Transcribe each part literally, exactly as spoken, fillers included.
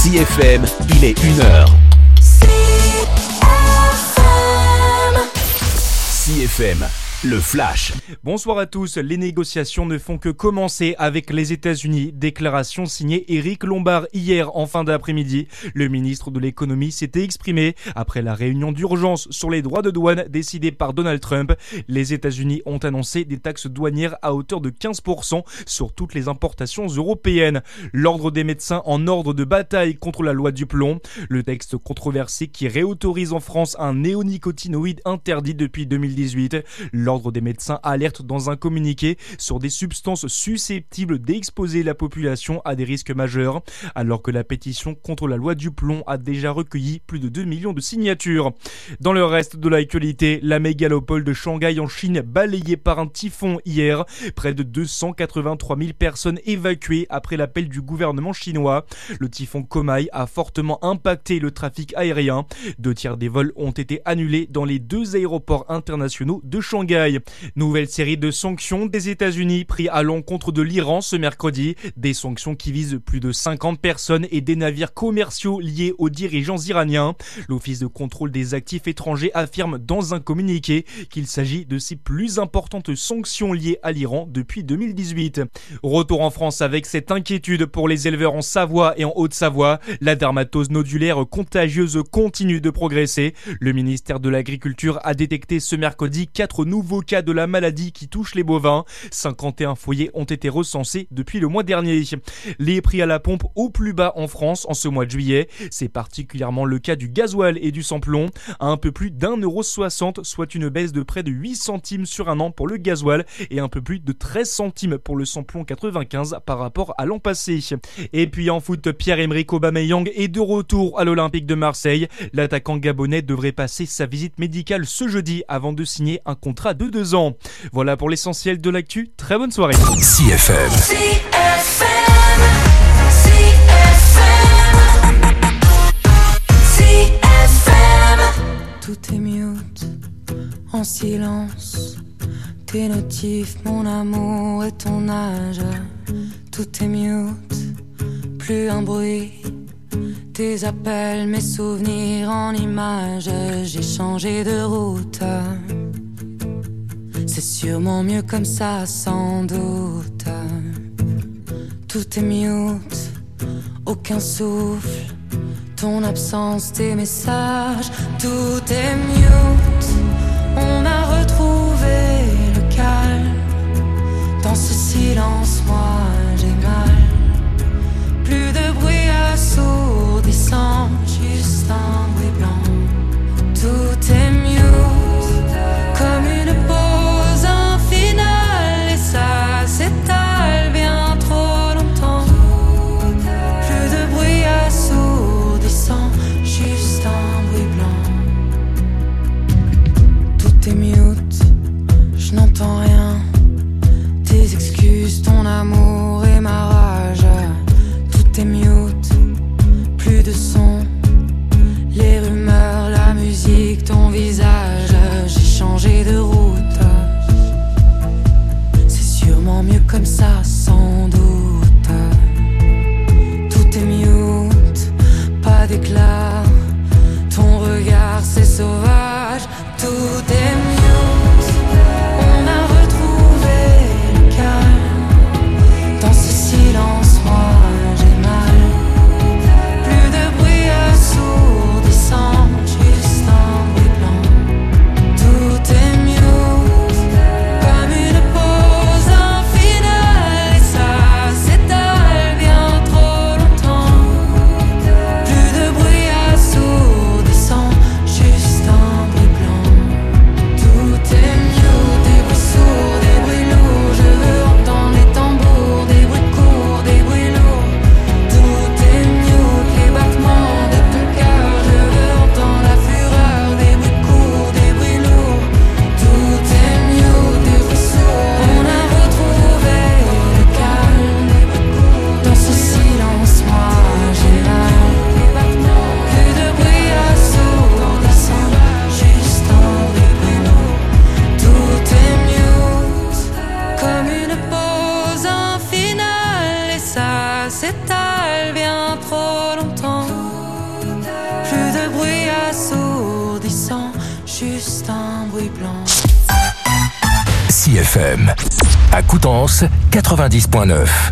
C F M, il est une heure. C F M, le flash. Bonsoir à tous. Les négociations ne font que commencer avec les États-Unis. Déclaration signée Éric Lombard hier en fin d'après-midi. Le ministre de l'économie s'était exprimé après la réunion d'urgence sur les droits de douane décidée par Donald Trump. Les États-Unis ont annoncé des taxes douanières à hauteur de quinze pour cent sur toutes les importations européennes. L'ordre des médecins en ordre de bataille contre la loi du plomb. Le texte controversé qui réautorise en France un néonicotinoïde interdit depuis deux mille dix-huit. L'ordre des médecins alerte dans un communiqué sur des substances susceptibles d'exposer la population à des risques majeurs, alors que la pétition contre la loi du plomb a déjà recueilli plus de deux millions de signatures. Dans le reste de l'actualité, la mégalopole de Shanghai en Chine balayée par un typhon hier. Près de deux cent quatre-vingt-trois mille personnes évacuées après l'appel du gouvernement chinois. Le typhon Komai a fortement impacté le trafic aérien. Deux tiers des vols ont été annulés dans les deux aéroports internationaux de Shanghai. Nouvelle série de sanctions des États-Unis prises à l'encontre de l'Iran ce mercredi. Des sanctions qui visent plus de cinquante personnes et des navires commerciaux liés aux dirigeants iraniens. L'Office de contrôle des actifs étrangers affirme dans un communiqué qu'il s'agit de ses plus importantes sanctions liées à l'Iran depuis deux mille dix-huit. Retour en France avec cette inquiétude pour les éleveurs en Savoie et en Haute-Savoie. La dermatose nodulaire contagieuse continue de progresser. Le ministère de l'Agriculture a détecté ce mercredi quatre nouveaux cas de la maladie qui touche les bovins. cinquante et un foyers ont été recensés depuis le mois dernier. Les prix à la pompe au plus bas en France en ce mois de juillet. C'est particulièrement le cas du gasoil et du samplon. À un peu plus d'un euro soixante, soit une baisse de près de huit centimes sur un an pour le gasoil et un peu plus de treize centimes pour le samplon quatre-vingt-quinze par rapport à l'an passé. Et puis en foot, Pierre-Emerick Aubameyang est de retour à l'Olympique de Marseille. L'attaquant gabonais devrait passer sa visite médicale ce jeudi avant de signer un contrat de deux ans. Voilà pour l'essentiel de l'actu. Très bonne soirée. C F M. C F M. C F M. C F M. Tout est mute, en silence. Tes notifs, mon amour et ton âge. Tout est mute, plus un bruit. Tes appels, mes souvenirs en images. J'ai changé de route. C'est sûrement mieux comme ça, sans doute. Tout est mute, aucun souffle. Ton absence, tes messages. Tout est mute. On a retrouvé le calme. Dans ce silence, moi j'ai mal. Plus de bruit assourdissant, juste un bruit blanc. Tout est mute, comme une pause infinale. Et ça s'étale bien trop longtemps. Plus de bruit assourdissant, juste un bruit blanc. Tout est mute, je n'entends rien. Tes excuses, ton amour et ma rage. Tout est mute, plus de son. Les rumeurs, la musique, ton visage. J'ai changé de route. C'est sûrement mieux comme ça, sans doute. Tout est mute, pas d'éclat. Ton regard, c'est sauvage. Tout est mute. On a retrouvé le calme. F M. À Coutances, quatre-vingt-dix point neuf.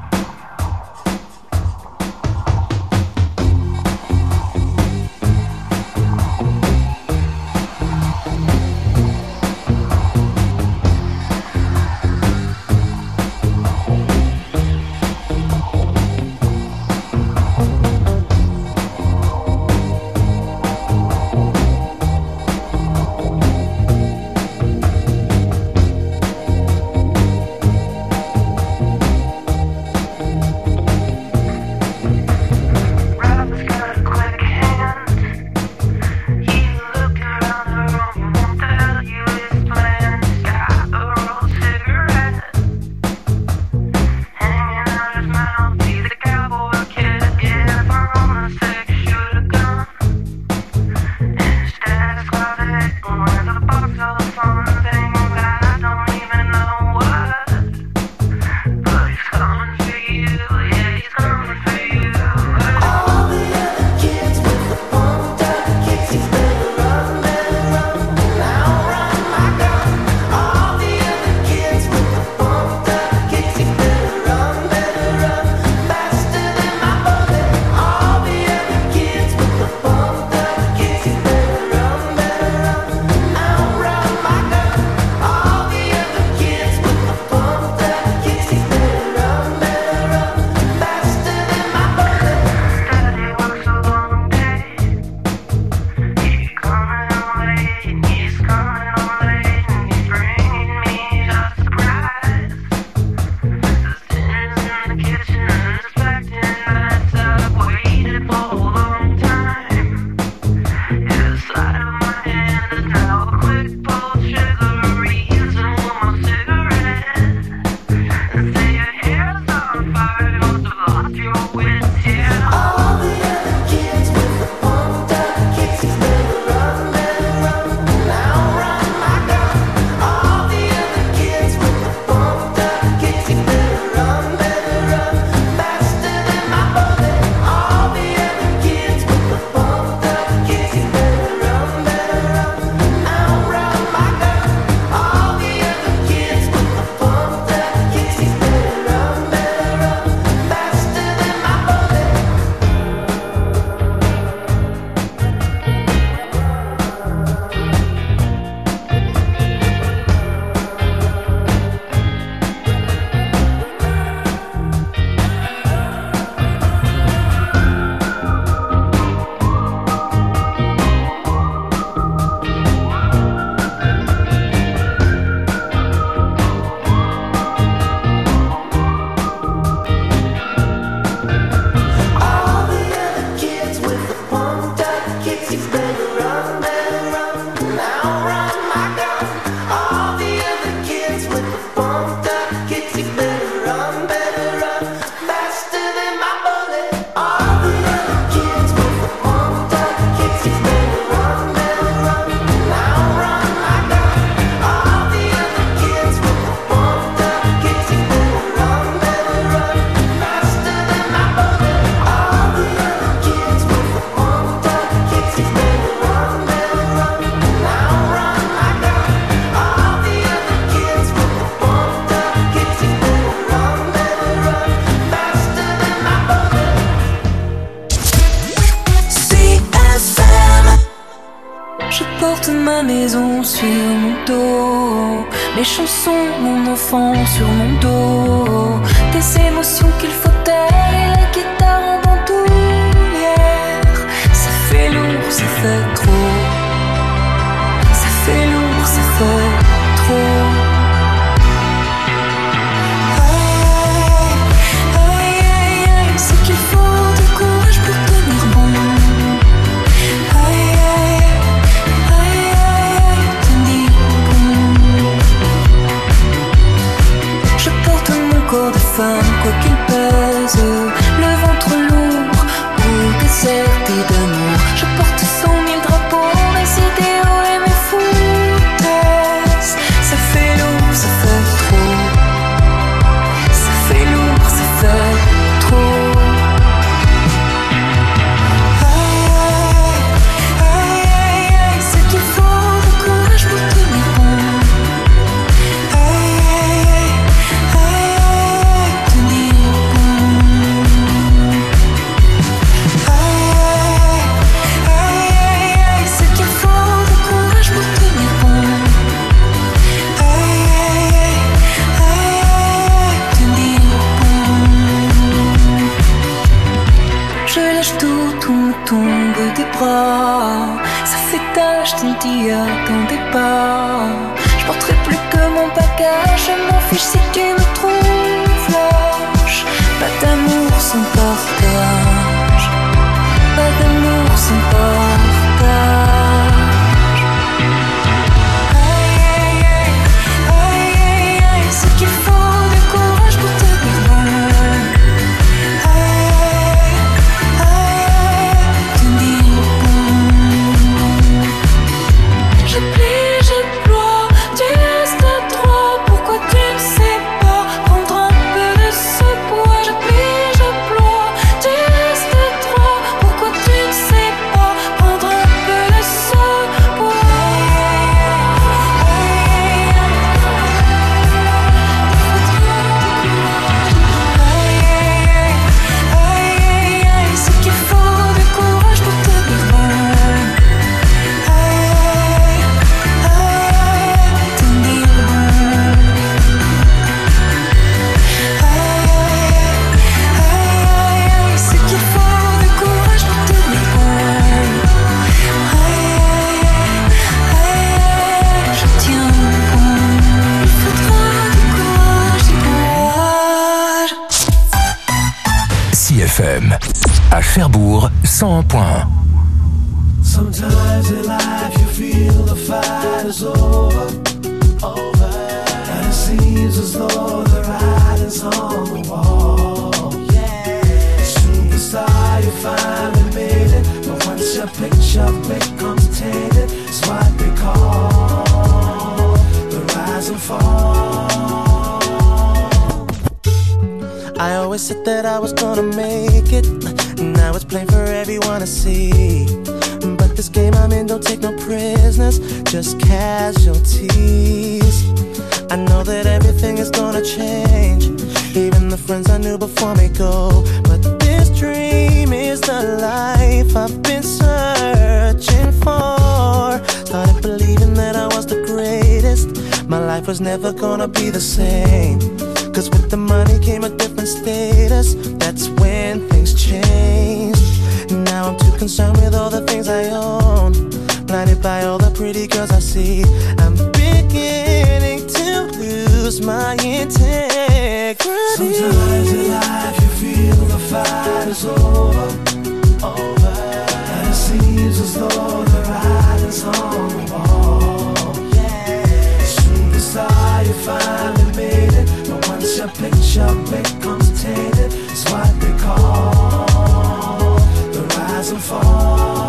Ma maison sur mon dos, mes chansons, mon enfant sur mon dos, des émotions qu'il faut taire et la guitare en bandoulière. Ça fait lourd, ça fait trop. Ça fait lourd, ça fait trop. Quoi qu'il pèse, le ventre lourd ou déserté d'amour, je porte cent mille drapeaux, mes idéaux et mes foutaises. Ça fait lourd, ça fait trop. Ça fait lourd, ça fait trop. Aïe, aïe, aïe, aïe, c'est qu'il faut du courage pour tenir bon. Aïe, dit à ton départ. Je porterai plus que mon bagage, je m'en fiche si tu me trouves lâche. Pas d'amour sans partage, pas d'amour sans partage. Aïe aïe aïe, aïe aïe aïe, ce qu'il faut de courage pour te dire non. Aïe aïe aïe, te dire bon. Je plie, je ploie, tu restes à trois. Pourquoi tu ne sais pas prendre un peu de ce poids? Je plie, je ploie, tu restes à trois. Pourquoi tu ne sais pas prendre un peu de ce poids? Aïe aïe aïe, ce qu'il faut de courage pour te dire non. Aïe aïe aïe, te dire bon. Aïe aïe aïe, ce qu'il faut de courage pour te dire bon. Aïe aïe aïe, je tiens bon. Il faudra du courage, du courage. C F M, à Cherbourg, cent un point un. Sometimes in life you feel the fight is over, over, and it seems as though the writing's on the wall. Yeah, superstar, you finally made it, but once your picture becomes tainted, it's what they call the rise and fall. I always said that I was gonna make it. Now it's plain for everyone to see. But this game I'm in don't take no prisoners, just casualties. I know that everything is gonna change. Even the friends I knew before me go. But this dream is the life I've been searching for. Started believing that I was the greatest. My life was never gonna be the same. Cause with the money came a different status. That's when things changed. Now I'm too concerned with all the things I own, blinded by all the pretty girls I see. I'm beginning to lose my integrity. Sometimes in life you feel the fight is over, over, and it seems as though the writing's on the wall. Yeah, superstar, you finally made it, but once your picture becomes tainted, it's what they call the rise and fall.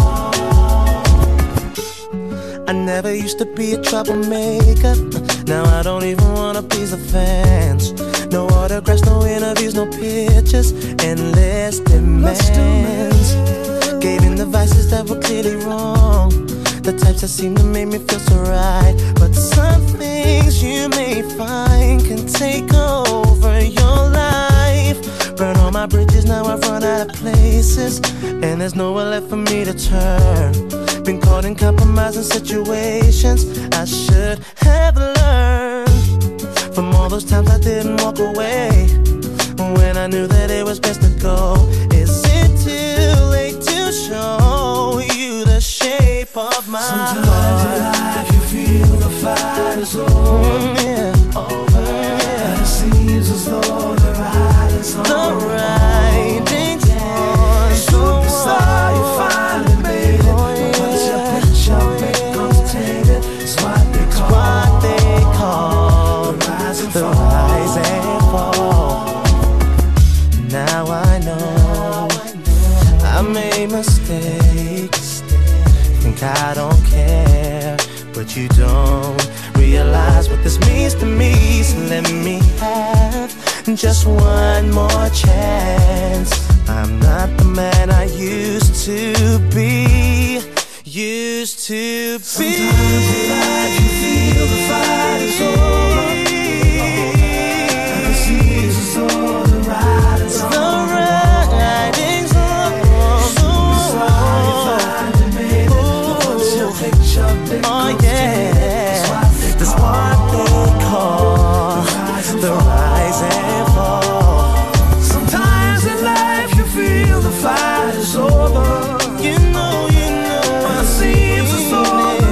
I never used to be a troublemaker. Now I don't even wanna please the fans. No autographs, no interviews, no pictures, endless demands. Gave in the vices that were clearly wrong, the types that seem to make me feel so right. But some things you may find can take over your life. Burn all my bridges, now I've run out of places, and there's nowhere left for me to turn. Been caught in compromising situations I should have learned from all those times I didn't walk away when I knew that it was best to go. Is it too late to show you the shape of my Sometimes heart? In life you feel the fight is over, mm, yeah. over, yeah. And it seems as though the writing's on the writing's on the superstar, you finally made it. Oh, yeah. But once your picture becomes tainted, it's what they call, what they call the rise and the fall. Rise and fall. Now I know I made mistakes. Think I don't care, but you don't realize what this means to me. So let me have just one more chance. I'm not the man I used to be. Used to be. Sometimes in life you feel the fight is over, and it seems as though the writing's on the wall. Oh yeah, that's what they call the rise and fall. Sometimes in life you feel the fight is over. You know, you know, and it seems as though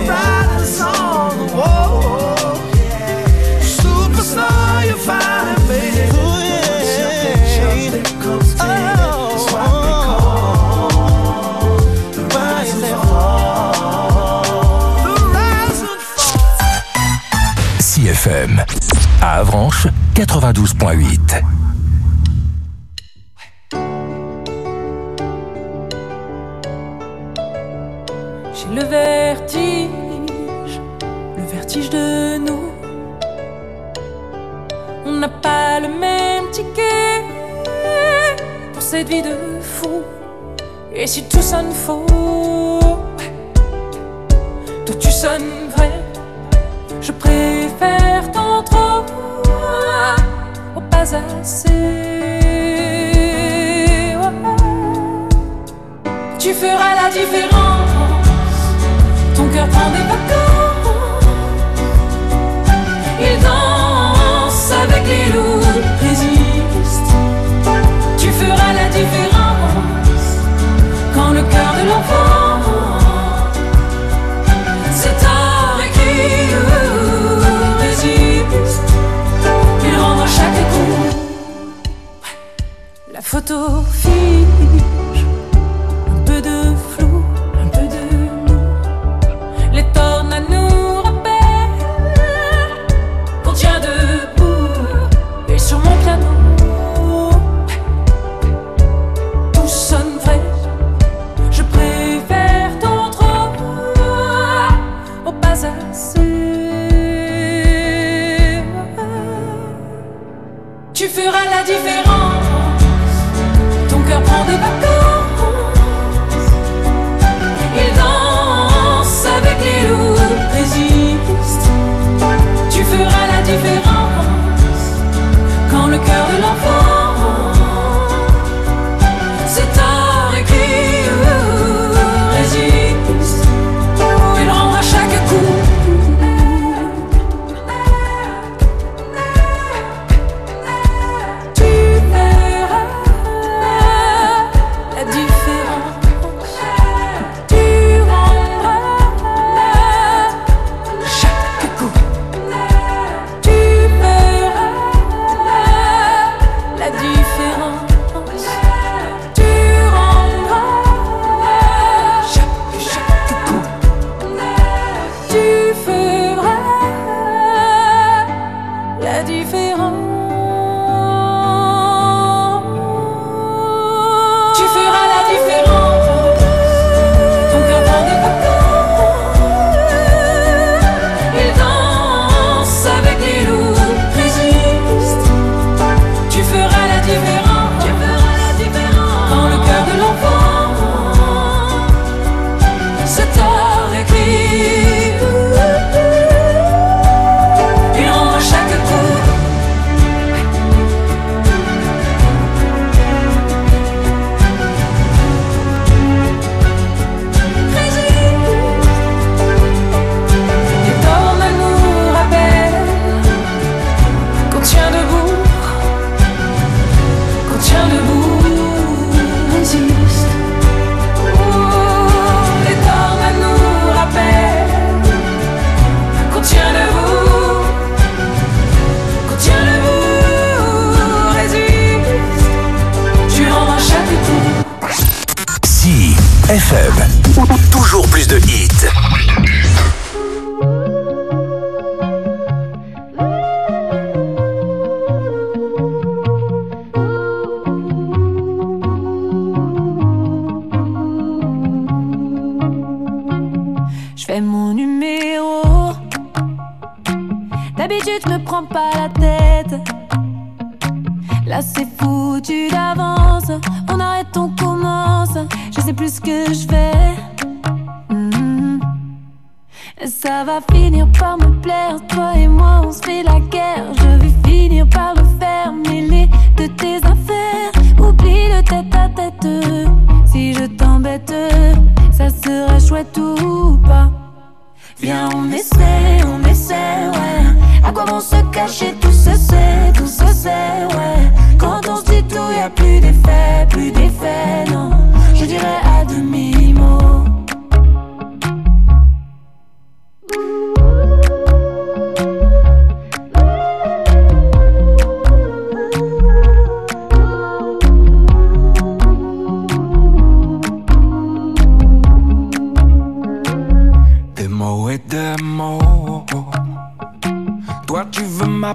F M. À Avranches, quatre-vingt-douze point huit. J'ai le vertige, le vertige de nous. On n'a pas le même ticket pour cette vie de fou. Et si tout sonne faux, toi tu sonnes vrai. Je préfère tant trop au pas assez. Tu feras la différence. Ton cœur prend des vacances. Il danse avec les loups, résiste. Tu feras la différence. Quand le cœur de l'enfant c'est tard et qui résiste. Il rend à chaque coup. La photo fige. Un peu de flou, un peu de nous. Les tornades nous rappellent qu'on tient debout. Et sur mon piano tout sonne vrai. Je préfère ton trop au pas assez. Tu feras la différence. Ton cœur prend des vacances. Il danse avec les loups, résiste. Tu feras la différence. Quand le cœur de l'enfant c'est tard et qui résiste. Il rend à chaque coup. Tu verras la différence. Tu rendras chaque coup. Tu verras la différence. Tu rendras chaque, chaque coup. Tu feras la différence. Tu feras la différence. Ton cœur prend des vacances. Il danse avec les loups, résiste. Tu feras la différence. Tu feras la différence. Quand le cœur de l'enfant se tord et crie. Il rend à chaque coup. Les tornades nous rappellent qu'on tient debout, qu'on tient debout, résiste. Oh, les tornades nous rappellent qu'on tient debout, qu'on tient debout, résiste. Tu rends à chaque coup. Si F M. Toujours plus de hits. Je fais mon numéro. D'habitude, je me prends pas la tête. Là, c'est foutu d'avance. On arrête, on commence. Je sais plus ce que je fais. Mhm. Ça va finir par me plaire. Toi et moi, on se fait la guerre. Je vais finir par le faire. Mêler de tes affaires. Oublie le tête à tête. Si je t'embête, ça sera chouette ou pas. Viens, on essaie, on essaie, ouais. À quoi vont se cacher, tout se sait, tout se sait, ouais. Quand on se dit tout, y'a plus d'effet, plus d'effet, non. Je dirais à demi-mot. Des mots et des mots. Toi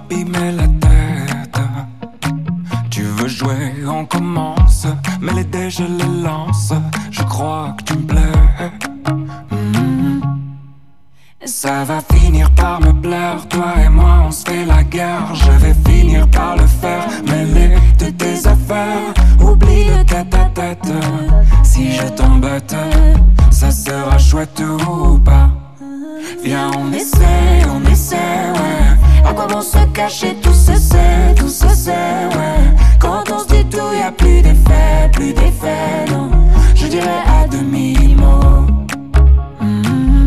m'abîmer la tête. Tu veux jouer, on commence, mais les dés je les lance. Je crois que tu me plais. Mmh. Ça va finir par me plaire. Toi et moi on se fait la guerre. Je vais finir par le faire, mêler de tes affaires. Oublie le tête-à-tête. Si je t'embête, ça sera chouette ou pas. Viens on essaie, on essaie, ouais. À quoi bon se cacher, tout se sait, tout se sait, ouais. Quand on se dit tout, y'a plus d'effet, plus d'effet, non. Je dirais à demi-mot. Mm-hmm.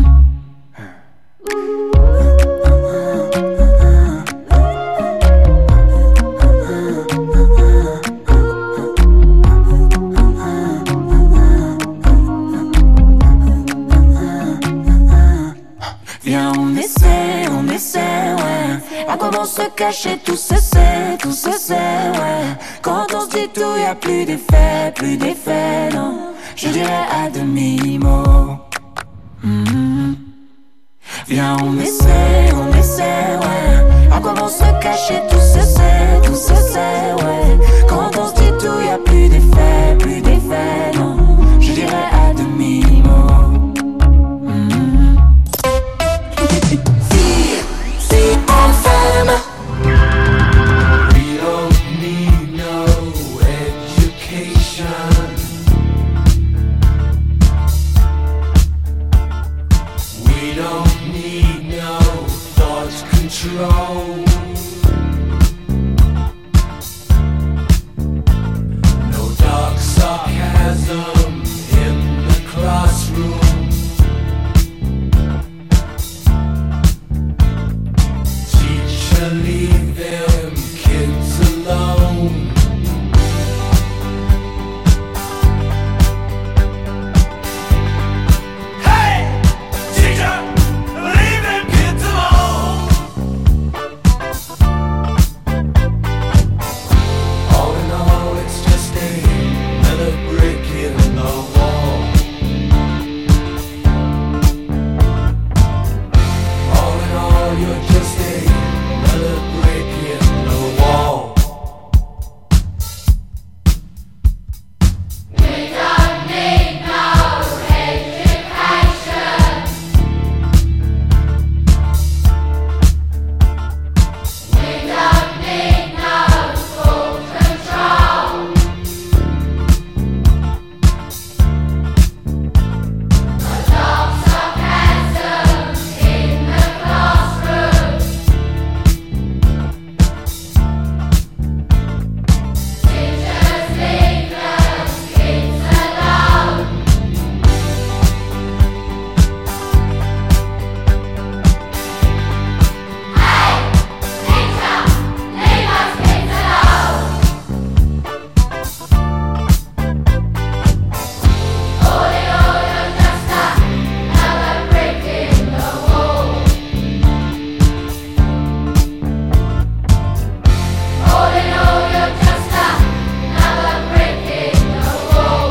Viens on essaie, on essaie, ouais. À quoi bon se cacher, tout se sait, tout se sait, ouais. Quand on se dit tout, y'a plus d'effet, plus d'effet, non. Je dirais à demi-mot. Mm-hmm. Viens on essaie, on essaie, ouais. À quoi bon se cacher, tout se sait, tout se sait, ouais. Quand on se dit tout, y'a plus d'effet, plus d'effet, non. Je dirais à demi-mot. We don't need no education. We don't need no thought control. No dark sarcasm in the classroom. Leave them kids alone. Hey, teacher, leave them kids alone. All in all, it's just another brick in the wall. All in all, you're just a another brick in the wall. We don't need no education. We don't need no school control. No dark sarcasm in the classroom. Teachers leave them kids alone. Hey, teacher, leave us kids alone. All in all, you're just another brick in the wall. All in all, you're just another brick in the wall.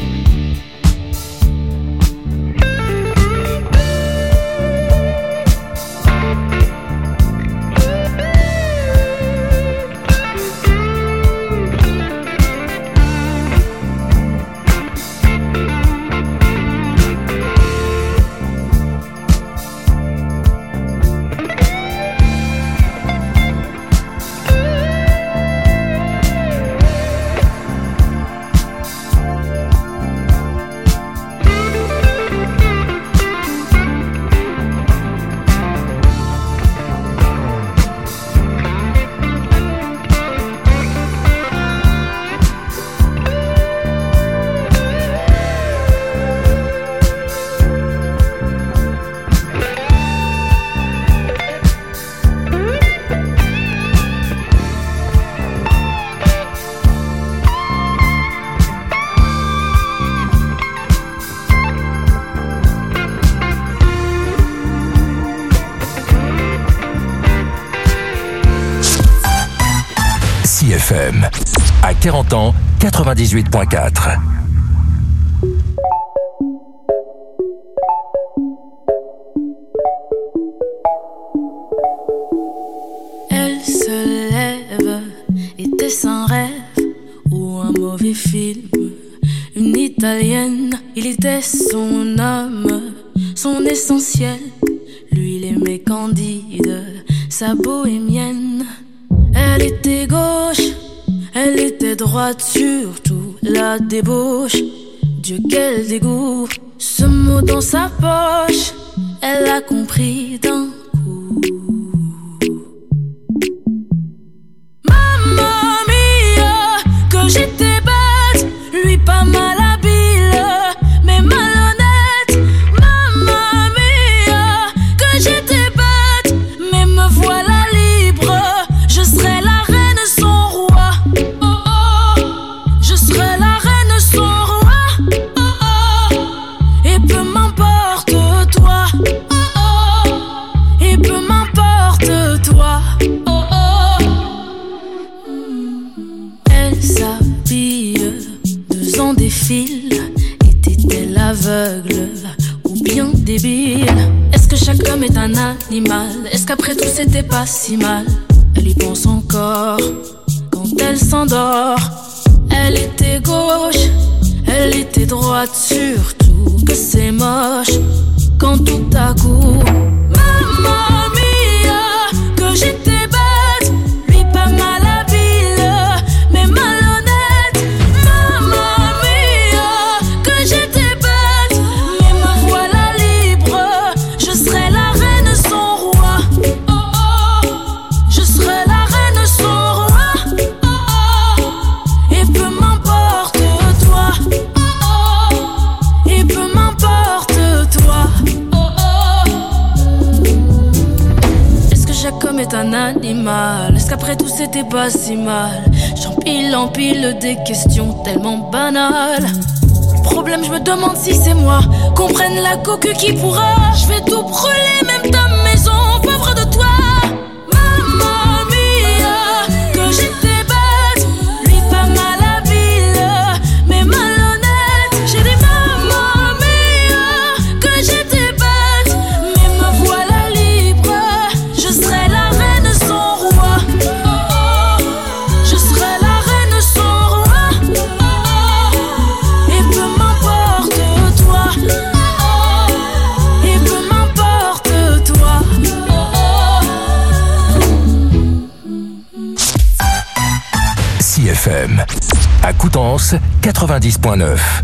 C F M. À quarante ans, quatre-vingt-dix-huit virgule quatre. Elle se lève. Était-ce un rêve ou un mauvais film? Une italienne, il était son âme, son essentiel. Lui, il aimait Candide, sa bohémienne. Elle était gauche, elle était droite, surtout la débauche. Dieu, quel dégoût, ce mot dans sa poche, elle a compris d'un coup. Mamma mia, que j'étais bête, lui pas mal habile, mais malhonnête. Mamma mia, que j'étais bête, mais me voilà libre. Je serai la reine, son roi. Oh oh, je serai la reine, son roi. Oh oh, et peu m'importe toi. Oh oh, et peu m'importe toi. Oh oh, elle s'habille, deux ans défilent. Était-elle aveugle ou bien débile? Est-ce que chaque homme est un animal? Est-ce qu'après tout c'était pas si mal? Elle y pense encore quand elle s'endort. Elle était gauche, elle était droite, surtout que c'est moche quand tout à coup, mamma mia, que j'étais bête, lui pas mal habile, mais malhonnête. Mamma mia, que j'étais bête, mais me voilà libre. Je serai la reine, son roi. Oh oh, je serai la reine, son roi. Oh oh, et peu m'importe toi. Oh oh, et peu m'importe toi. Oh oh, est-ce que chaque homme est un animal? Est-ce qu'après tout c'était pas si mal? J'empile, empile des questions tellement banales. Problème, je me demande si c'est moi. Qu'on prenne la coque qui pourra. Je vais tout brûler, même ta maison, pauvre de toi. Mamma mia, que j'étais bête, lui pas mal habile, mais malhonnête. J'ai dit mamma mia, que j'étais bête, mais me voilà libre. Je serai la reine, son roi. Oh oh, je serai la reine, son roi. Oh oh, et peu m'importe toi. Oh oh, et peu m'importe toi. C F M, à Coutances, quatre-vingt-dix point neuf.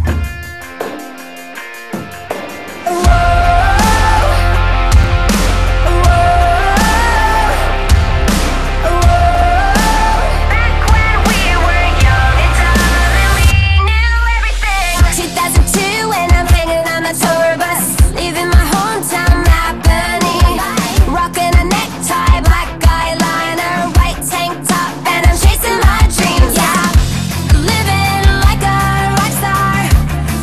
two thousand two when I'm hanging on the tour bus, leaving my hometown Albany, rocking a necktie, black eyeliner, white tank top, and I'm chasing my dreams. Yeah, living like a rock star,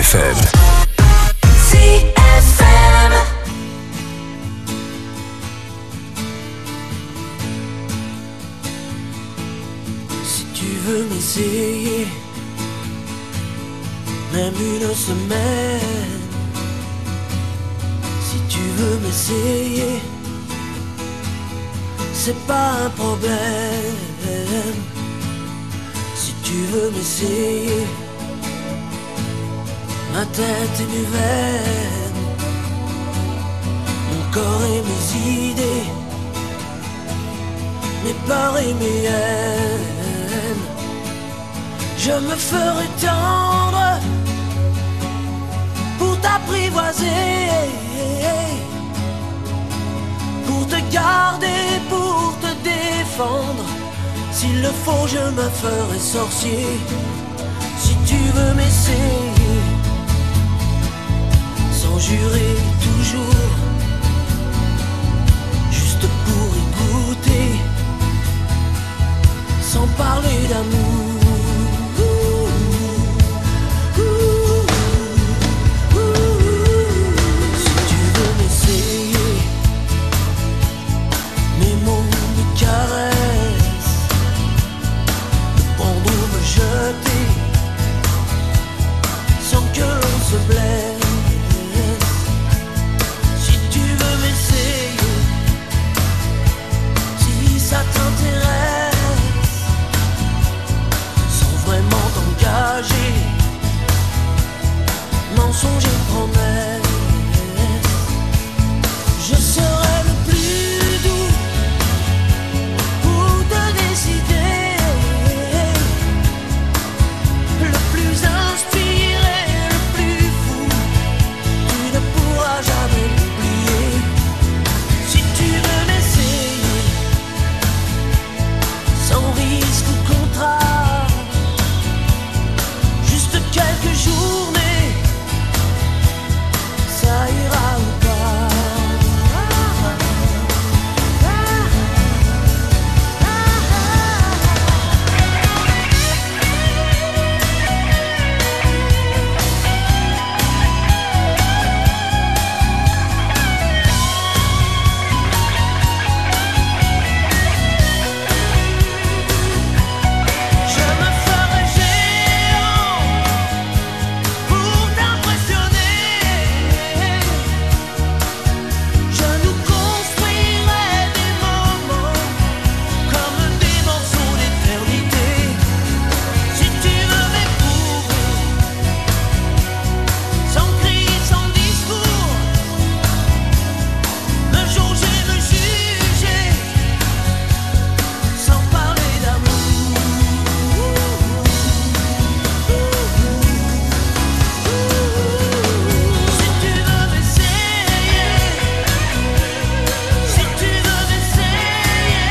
F M. C F M. Si tu veux m'essayer, même une semaine. Si tu veux m'essayer, c'est pas un problème. Si tu veux m'essayer, ma tête et mes veines, mon corps et mes idées, mes peurs et mes haines. Je me ferai tendre pour t'apprivoiser, pour te garder, pour te défendre. S'il le faut, je me ferai sorcier. Si tu veux m'essayer, sans jurer toujours, juste pour écouter, sans parler d'amour. Si tu veux m'essayer, mes mots, mes caresses, me prendre ou me jeter, sans que l'on se blesse. Si tu veux m'essayer, si ça t'intéresse, sans vraiment t'engager, mensonge et promesse, je serai le plus doux pour te décider, le plus inspiré, le plus fou, tu ne pourras jamais m'oublier. Si tu veux m'essayer, sans risque ou contrat, juste quelques journées, ça ira ou pas. Je me ferai géant pour t'impressionner. Je nous construirai des moments comme des morceaux d'éternité. Si tu veux m'éprouver, sans cri, sans discours, me jauger, me juger, sans parler d'amour. Si tu veux m'essayer, si tu veux m'essayer,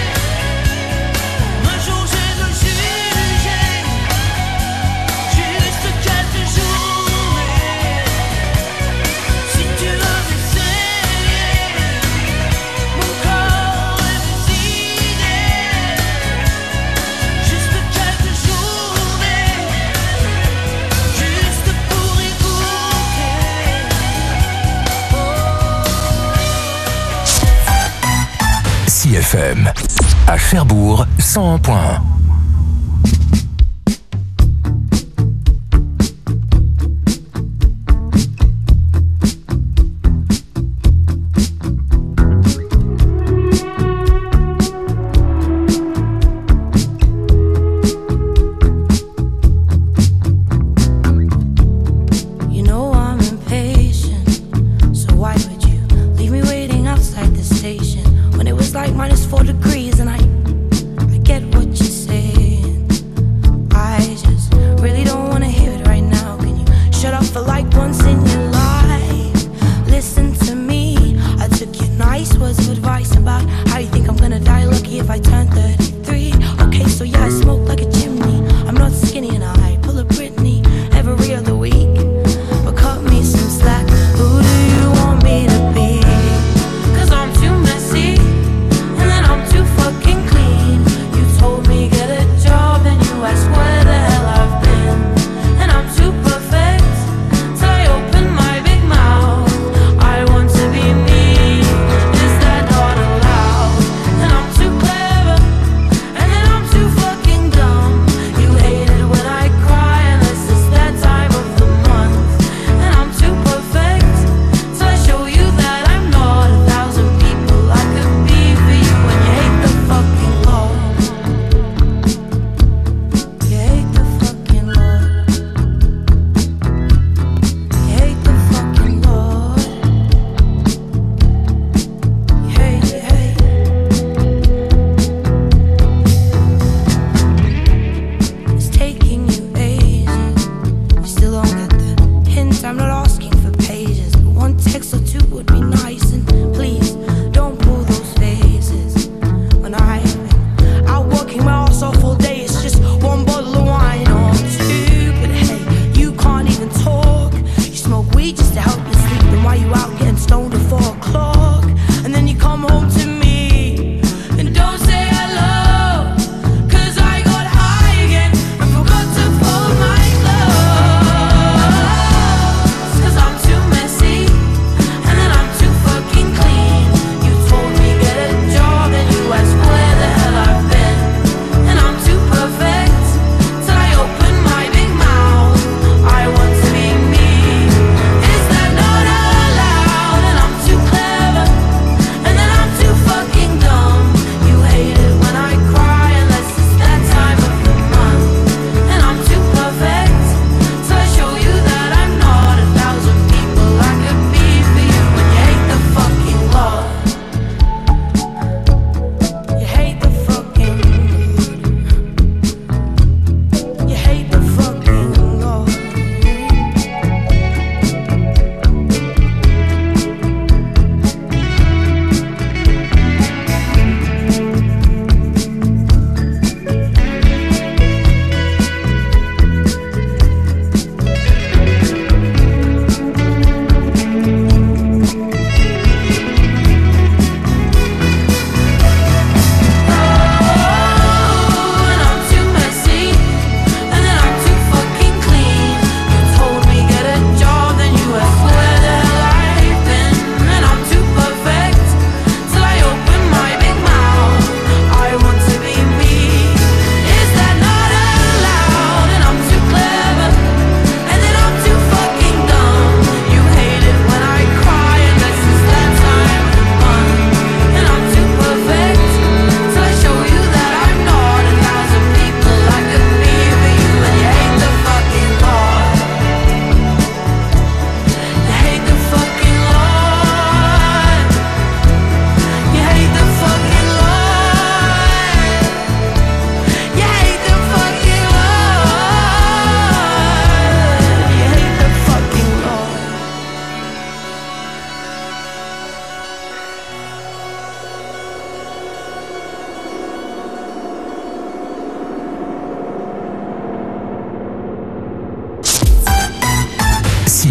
me jauger, me juger, juste quelques journées. Si tu veux m'essayer, mon corps et mes idées, juste quelques journées, juste pour écouter. C F M. À Cherbourg, cent un point un. You know I'm impatient, so why would you leave me waiting outside the station when it was like minus four degrees and I, I get what you're saying. I just really don't wanna hear it right now. Can you shut up for like once in your life? Listen to me. I took your nice words of advice about how you think I'm gonna die lucky if I turn thirty-three. Okay, so yeah, I smoke like a chimney. I'm not skinny and I pull a Britney every other week. But cut me some slack. Who do you want me to be? Cause I'm too messy and then I'm too fucking clean. You told me get a job and you asked where the hell I've been. And I'm too perfect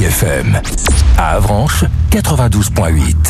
F M. À Avranches, quatre-vingt-douze point huit.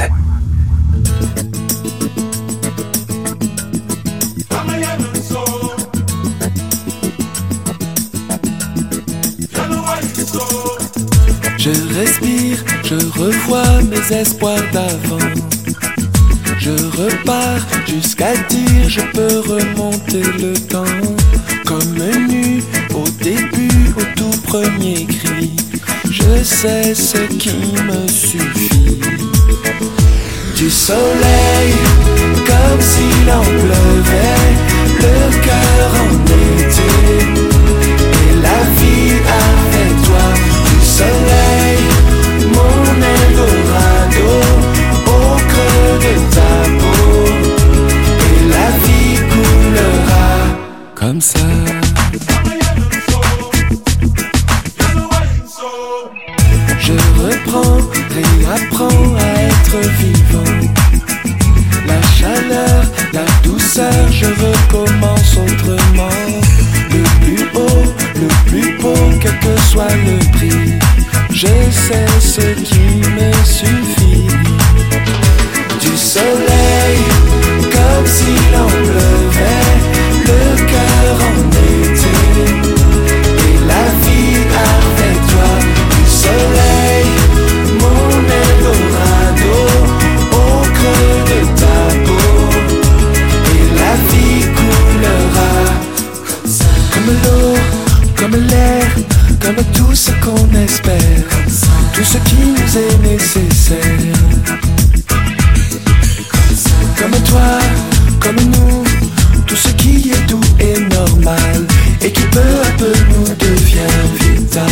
Je respire, je revois mes espoirs d'avant. Je repars jusqu'à dire je peux remonter le temps. Comme nu au début, au tout premier cri. Je sais ce qui me suffit. Du soleil, comme s'il en pleuvait, le cœur en été. Et la vie avec toi. Du soleil, mon Eldorado, au creux de ta peau. Et la vie coulera comme ça. Je reprends, réapprends à être vivant. La chaleur, la douceur, je recommence autrement. Le plus haut, le plus beau, quel que soit le prix, je sais ce qui me suffit. Du soleil, comme s'il en pleuvait, le cœur en été. Et la vie avec toi. Du soleil, mon Eldorado, au creux de ta peau. Et la vie coulera comme ça. Comme l'eau, comme l'air, comme tout ce qu'on espère, tout ce qui nous est nécessaire. Comme toi, comme nous, tout ce qui est doux et normal, et qui peu à peu nous devient vital.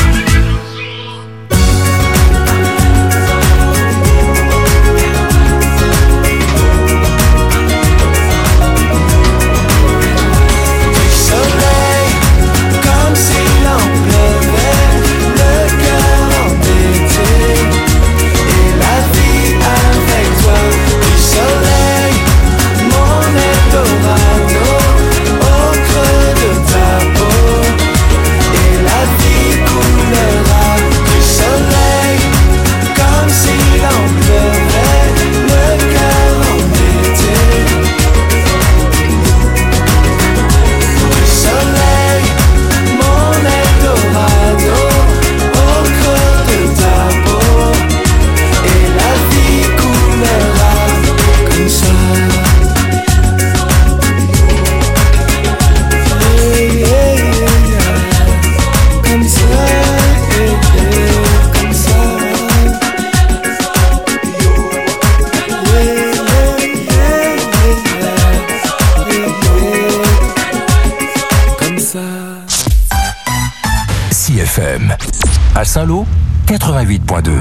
À Saint-Lô, quatre-vingt-huit point deux.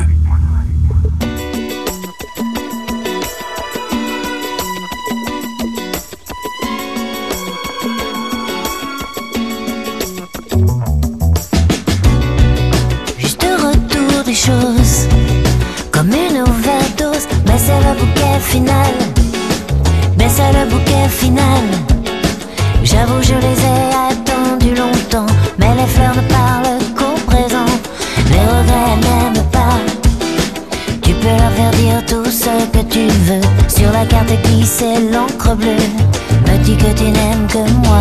Juste retour des choses, comme une overdose, mais c'est le bouquet final, mais c'est le bouquet final. J'avoue, je les ai attendus longtemps, mais les fleurs ne parlent qu'au présent. Les regrets n'aiment pas. Tu peux leur faire dire tout ce que tu veux. Sur la carte glissée l'encre bleue me dit que tu n'aimes que moi.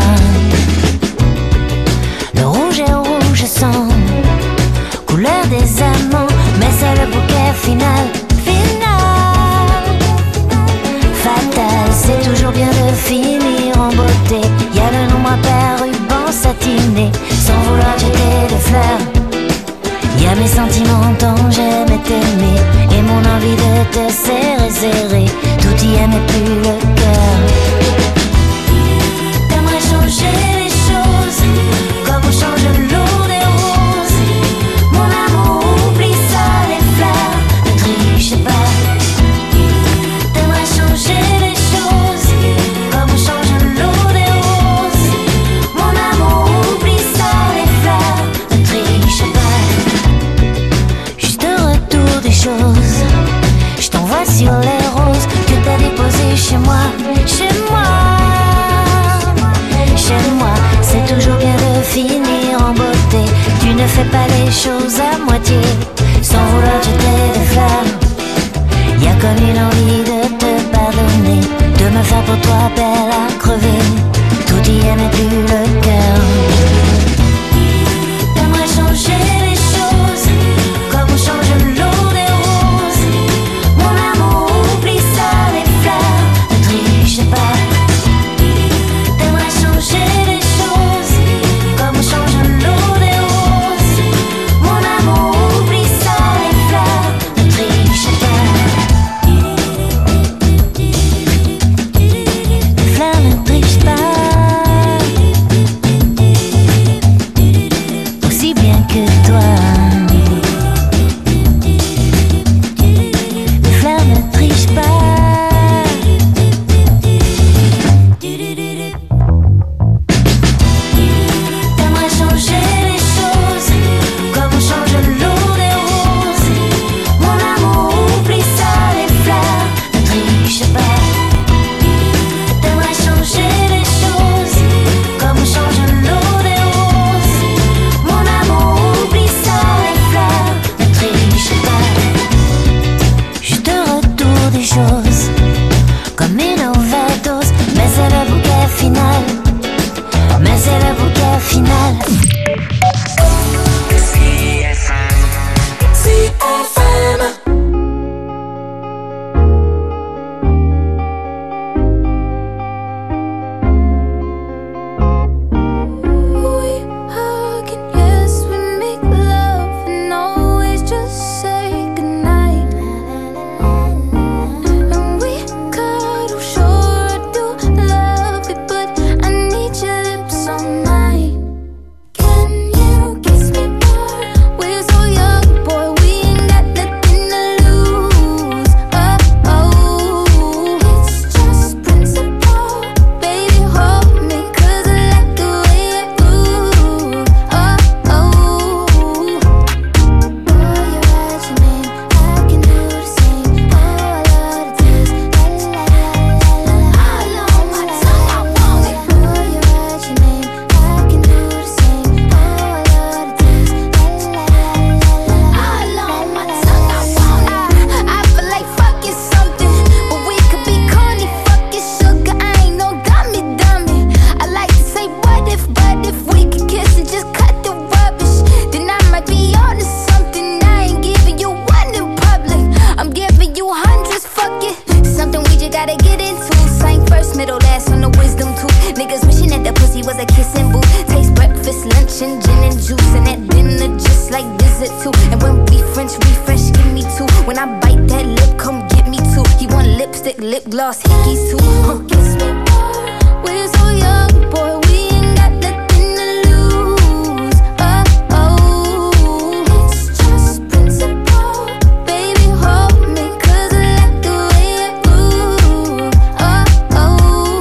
Le rouge est rouge sang, couleur des amants, mais c'est le bouquet final. Final, fatal, c'est toujours bien de finir en beauté. Y a le nombre impair, ruban satiné, sans vouloir jeter des fleurs. Y'a mes sentiments dont j'aimais t'aimer, et mon envie de te serrer, serrer. Tout y est mais plus le cœur. T'aimerais changer les choses, comme on change l'eau des roses. Mon amour, oublie ça, les fleurs, ne triche pas. T'aimerais changer les choses, comme on change l'eau des roses. Mon amour, oublie ça, les fleurs, ne triche pas. Des choses, je t'envoie sur les roses que t'as déposées chez moi, chez moi, chez moi. C'est toujours bien de finir en beauté. Tu ne fais pas les choses à moitié. pour toi belle à crever. Tout y est mais plus le cœur. T'aimerais changer les choses comme on change l'eau des roses. Mon amour, oublie ça, les fleurs, ne triche pas. T'aimerais changer les choses comme on change l'eau des roses. Mon amour, oublie ça, les fleurs, ne triche pas. Les fleurs ne trichent pas. Aussi bien que toi. Les fleurs ne trichent pas. T'aimerais changer les choses comme on change l'eau des roses. Mon amour, oublie ça, les fleurs, ne triche pas. T'aimerais changer les choses comme on change l'eau des roses. Mon amour, oublie ça, les fleurs, ne triche pas. Juste un retour des choses comme une overdose. Mais c'est le bouquet final. Mais c'est le bouquet final. C F M. We hug and yes, we make love and always just say goodnight. And we cuddle, sure I do love it, but I need your lips on mine. Can you kiss me more? We're so young, boy, we ain't got nothing to lose. Oh, oh, it's just principle. Baby, hold me, 'cause I like the way it moves. Oh, oh, boy, you write your name, I can do the same. Oh, I love the taste. La la la la la la. All on my tongue, I want it. Boy, you write your name, I can do the same. Oh, I love the taste. La la la la la. All on my tongue, I want it. I feel like fucking something, but we could be corny, fucking sugar. I ain't no dummy, dummy. I like to say what if, but if we could kiss and just cut the rubbish, then I might be onto something. I ain't giving you one in public, I'm giving you hundreds, fuck it. Something we just gotta get into. Sang first, middle, last on the wisdom tooth. Niggas wishing that the pussy was a kissing booth. Taste breakfast, lunch, and gin and juice, and at dinner just like visit too. And when we French refresh, give me two. When I bite that lip, come get me two. He want lipstick, lip gloss, hickeys too. Huh. Kiss me more. We're so young, boy, we ain't got nothing to lose. Oh, oh, it's just principle. Baby, hold me, 'cause I like the way it moves. Oh, oh,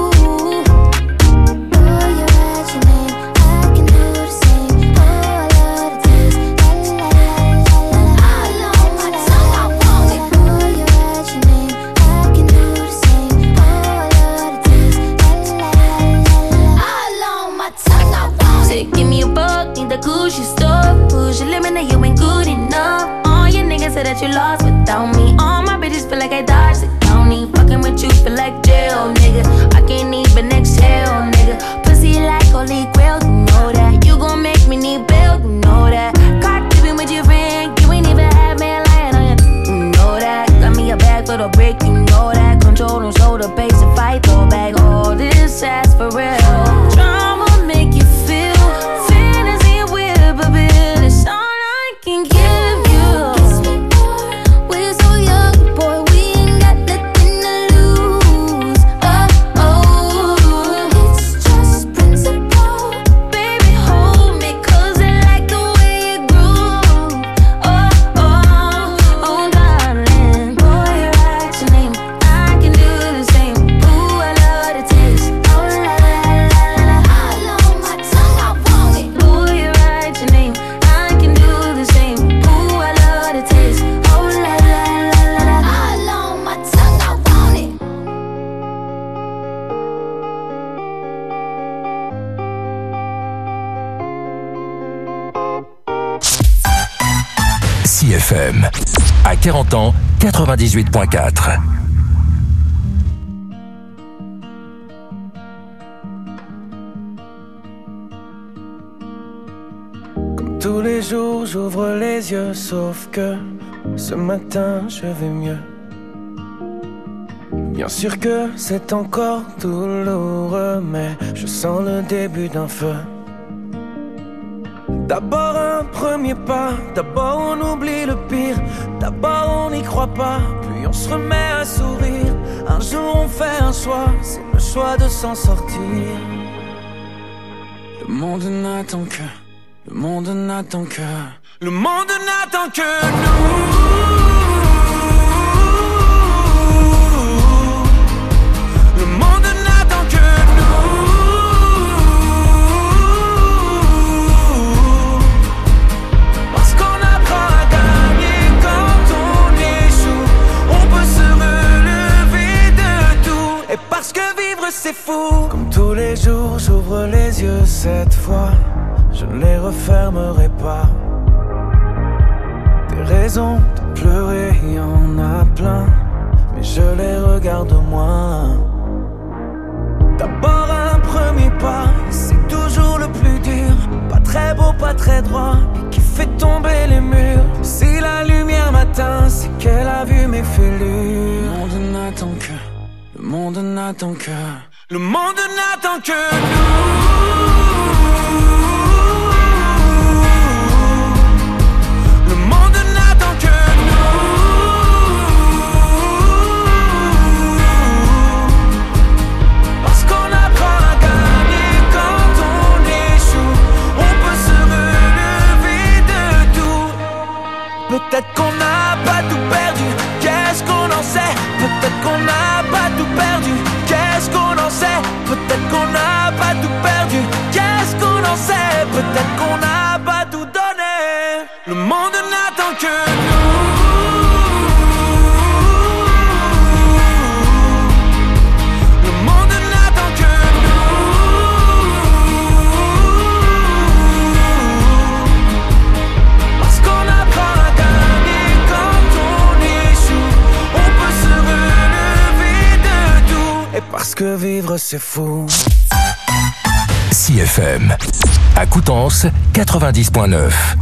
boy, you write your name, I can do the same. Oh, I love the taste. La la la la la. All on my tongue, I want it. Boy, you write your name, I can do the same. Oh, I love the taste. La la la la la. All on my tongue, I want it. Give me a buck, need the Gucci stuff. Push your limit, now you ain't good enough. All your niggas say that you lost without me. All my bitches feel like I dodged the county. Fucking with you feel like jail, nigga. I can't even exhale, nigga. Pussy like holy grail, you know that. You gon' make me need bail, you know that. Caught dipping with your friend, you ain't even had me lying on you, you know that. Got me a bag for the brick, you know that. Control and shoulder, pace and fight, throw back all this ass for real. Drama make you feel, fantasy with a bill. It's all I can give you. Kiss me more. We're so young, boy, we ain't got nothing to lose. Oh, oh, it's just principle. Baby, hold me, 'cause I like the way it groove. Oh, oh, oh, darling. Boy, you write your name, I can do the same. Ooh, I love the taste. Oh, la la la la. All on my tongue, I want it. Boy, you write your name, I can do the same. Ooh, I love the taste. Oh, la la la la. All on my tongue, I want it. C F M. À quarante ans, quatre-vingt-dix-huit virgule quatre. jours j'ouvre les yeux, sauf que ce matin je vais mieux. Bien sûr que c'est encore douloureux, mais je sens le début d'un feu. D'abord un premier pas, d'abord on oublie le pire, d'abord on n'y croit pas, puis on se remet à sourire. Un jour on fait un choix, c'est le choix de s'en sortir. Le monde n'attend que, le monde n'attend que, le monde n'attend que nous. Le monde n'attend que nous. Parce qu'on apprend à gagner quand on échoue. On peut se relever de tout. Et parce que vivre c'est fou. Comme tous les jours j'ouvre les yeux cette fois. Je ne les refermerai pas. Des raisons de pleurer, y en a plein, mais je les regarde moins. D'abord un premier pas, c'est toujours le plus dur. Pas très beau, pas très droit, et qui fait tomber les murs. Si la lumière m'atteint, c'est qu'elle a vu mes fêlures. Le monde n'attend que, le monde n'attend que, le monde n'attend que nous. Peut-être qu'on n'a pas tout perdu, qu'est-ce qu'on en sait? Peut-être qu'on n'a pas tout perdu, qu'est-ce qu'on en sait? Peut-être qu'on n'a pas tout perdu, qu'est-ce qu'on en sait? Peut-être qu'on n'a pas tout donné. Le monde n'attend que nous. Le monde n'attend que nous. Parce qu'on apprend à gagner quand on échoue. On peut se relever de tout. Et parce que vivre c'est fou. C F M à Coutances quatre-vingt-dix point neuf.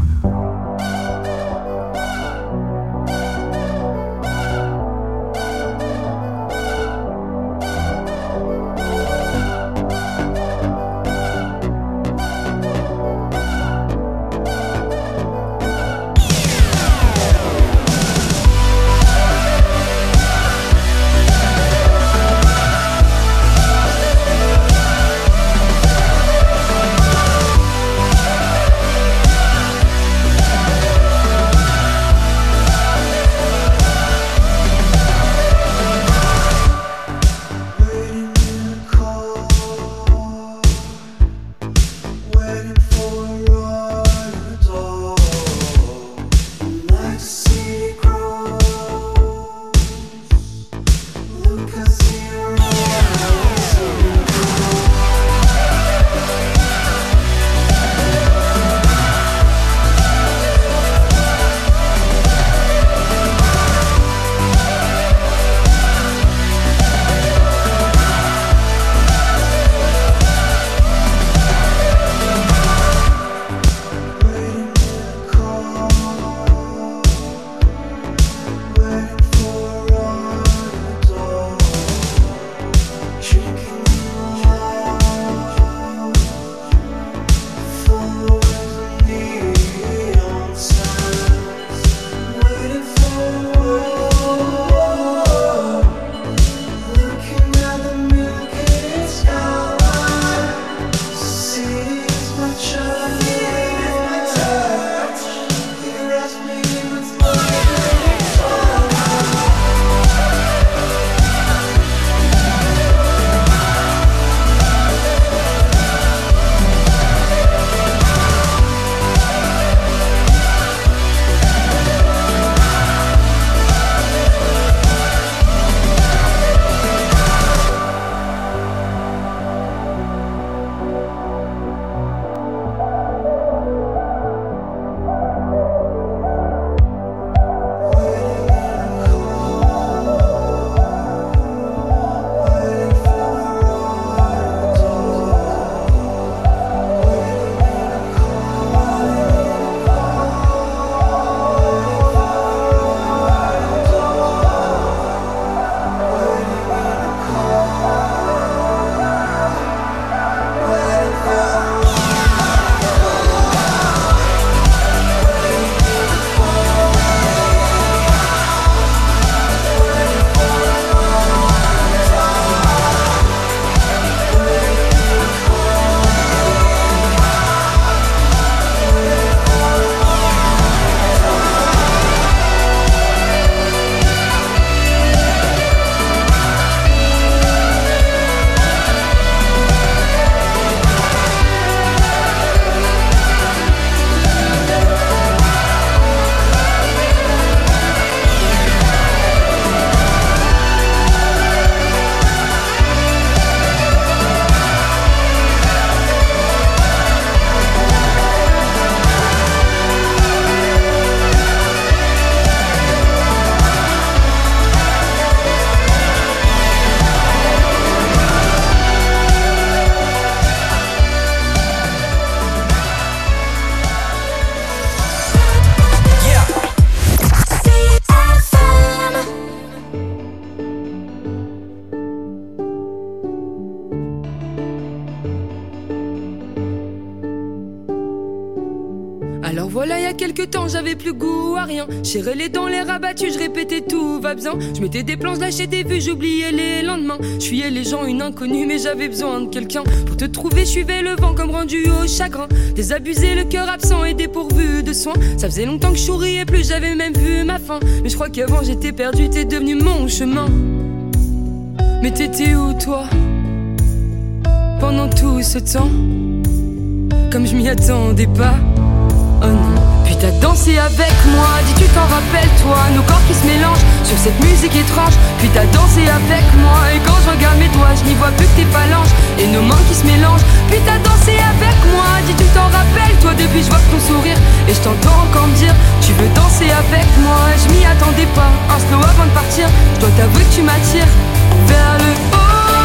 dix-huit ans, j'avais plus goût à rien. Serrais les dents, les rabattus, je répétais tout va bien. Je mettais des plans, je lâchais des vues, j'oubliais les lendemains. Je fuyais les gens, une inconnue, mais j'avais besoin de quelqu'un. Pour te trouver, je suivais le vent comme rendu au chagrin. Désabusé, le cœur absent et dépourvu de soins. Ça faisait longtemps que je souriais plus, j'avais même vu ma fin. Mais je crois qu'avant j'étais perdu, t'es devenu mon chemin. Mais t'étais où toi pendant tout ce temps? Comme je m'y attendais pas. Oh non. Puis t'as dansé avec moi, dis tu t'en rappelles toi. Nos corps qui se mélangent sur cette musique étrange. Puis t'as dansé avec moi. Et quand je regarde mes doigts, je n'y vois plus que tes phalanges et nos mains qui se mélangent. Puis t'as dansé avec moi, dis tu t'en rappelles toi. Depuis je vois ton sourire et je t'entends encore me dire tu veux danser avec moi. Je m'y attendais pas, un slow avant de partir. Je dois t'avouer que tu m'attires vers le haut.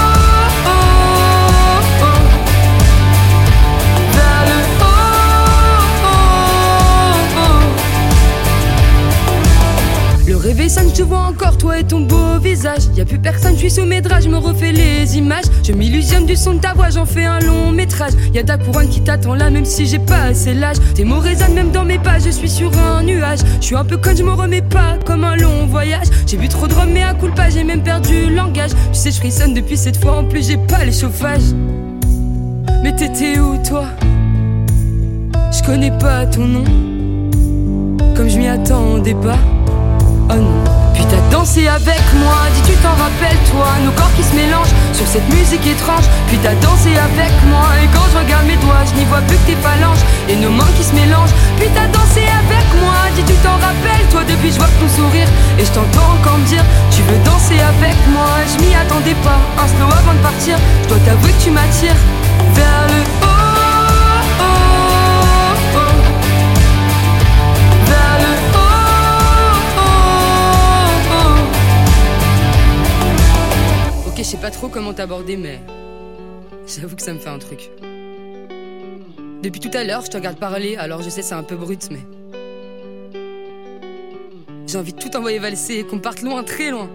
Le réveil sonne, je te vois encore, toi et ton beau visage. Y'a plus personne, je suis sous mes draps, je me refais les images. Je m'illusionne du son de ta voix, j'en fais un long métrage. Y'a ta couronne qui t'attend là, même si j'ai pas assez l'âge. Tes mots résonnent même dans mes pas, je suis sur un nuage. Je suis un peu conne, je me remets pas comme un long voyage. J'ai bu trop de rhum, mais à coup de pas, j'ai même perdu le langage. Tu sais, je frissonne depuis cette fois, en plus j'ai pas les chauffages. Mais t'étais où toi? Je connais pas ton nom, comme je m'y attendais pas. Oh non. Puis t'as dansé avec moi, dis tu t'en rappelles toi. Nos corps qui se mélangent sur cette musique étrange. Puis t'as dansé avec moi. Et quand je regarde mes doigts, je n'y vois plus que tes phalanges et nos mains qui se mélangent. Puis t'as dansé avec moi, dis tu t'en rappelles toi. Depuis je vois ton sourire et je t'entends encore me dire tu veux danser avec moi. Je m'y attendais pas, un slow avant de partir. Je dois t'avouer que tu m'attires vers le haut. Je sais pas trop comment t'aborder, mais j'avoue que ça me fait un truc. Depuis tout à l'heure, je te regarde parler, alors je sais c'est un peu brut, mais j'ai envie de tout envoyer valser et qu'on parte loin, très loin.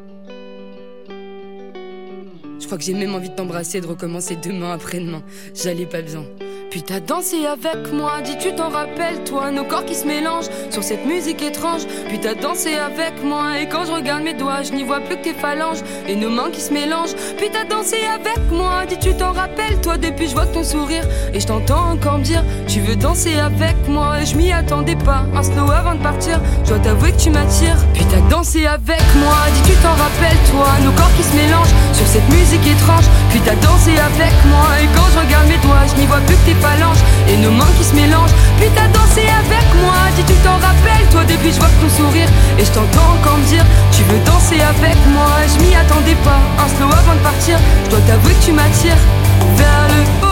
Je crois que j'ai même envie de t'embrasser et de recommencer demain après-demain. J'allais pas bien. Puis t'as dansé avec moi, dis tu t'en rappelles toi. Nos corps qui se mélangent sur cette musique étrange. Puis t'as dansé avec moi. Et quand je regarde mes doigts, je n'y vois plus que tes phalanges et nos mains qui se mélangent. Puis t'as dansé avec moi, dis tu t'en rappelles toi. Depuis je vois ton sourire et je t'entends encore me dire tu veux danser avec moi. Et je m'y attendais pas, un slow avant de partir. Je dois t'avouer que tu m'attires. Puis t'as dansé avec moi, dis tu t'en rappelles toi. Nos corps qui se mélangent sur cette musique étrange. Puis t'as dansé avec moi. Et quand je regarde mes doigts, je n'y vois plus que tes phalanges et nos mains qui se mélangent. Puis t'as dansé avec moi, dis tu t'en rappelles toi. Depuis je vois ton sourire et je t'entends encore me dire tu veux danser avec moi. Je m'y attendais pas, un slow avant de partir. Je dois t'avouer que tu m'attires vers le haut.